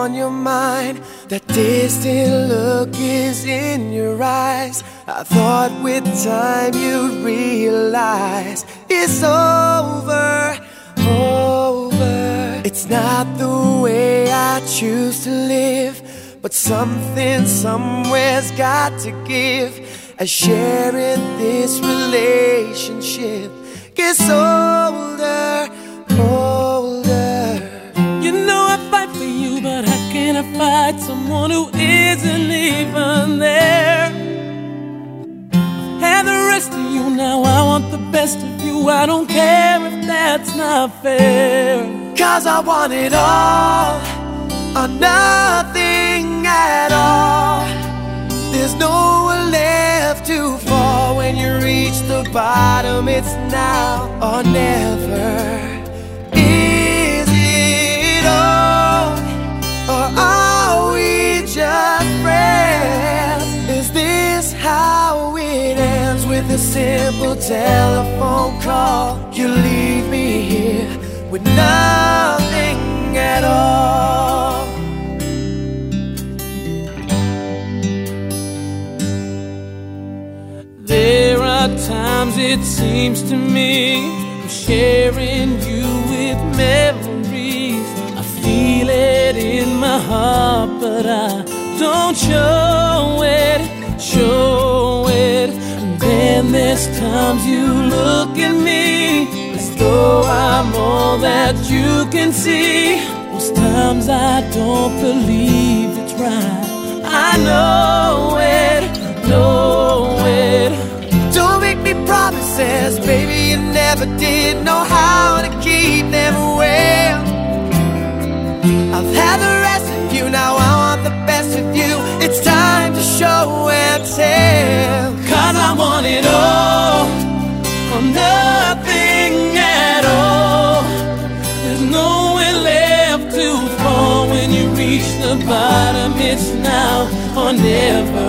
on your mind. That distant look is in your eyes. I thought with time you'd realize it's over, over. It's not the way I choose to live, but something somewhere's got to give. As sharing this relationship gets older, older. You know I fight for you, but how can I fight someone who isn't even there? Have the rest of you now, I want the best of you. I don't care if that's not fair. 'Cause I want it all or nothing at all. There's nowhere left to fall. When you reach the bottom, it's now or never. Is it all, or are we just friends? Is this how it ends? With a simple telephone call, you leave me here with nothing at all. There are times it seems to me I'm sharing you with memories. I feel it in my heart, but I don't show it, show it. And then there's times you look at me as though I'm all that you can see. Those times I don't believe it's right. I know it, know it. Don't make me promises, baby, you never did know how to keep them well. I've had the rest of you, now I want the best of you. It's time to show and tell. 'Cause I want it all or nothing at all. There's nowhere left to fall. When you reach the bottom, it's now or never.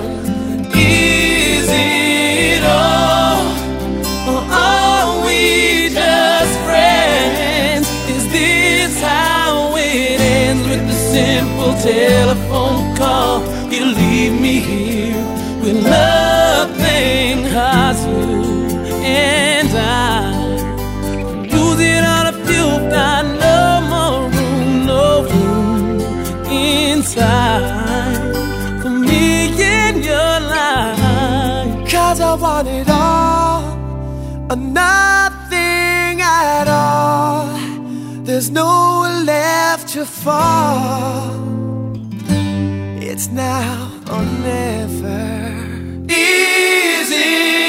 Is it all, or are we just friends? Is this how it ends? With a simple telephone call, you leave me here with nothing. 'Cause you and I lose it all if you've got no more room, no room inside for me in your life. 'Cause I want it all or nothing at all. There's nowhere left to fall. It's now or never. Is it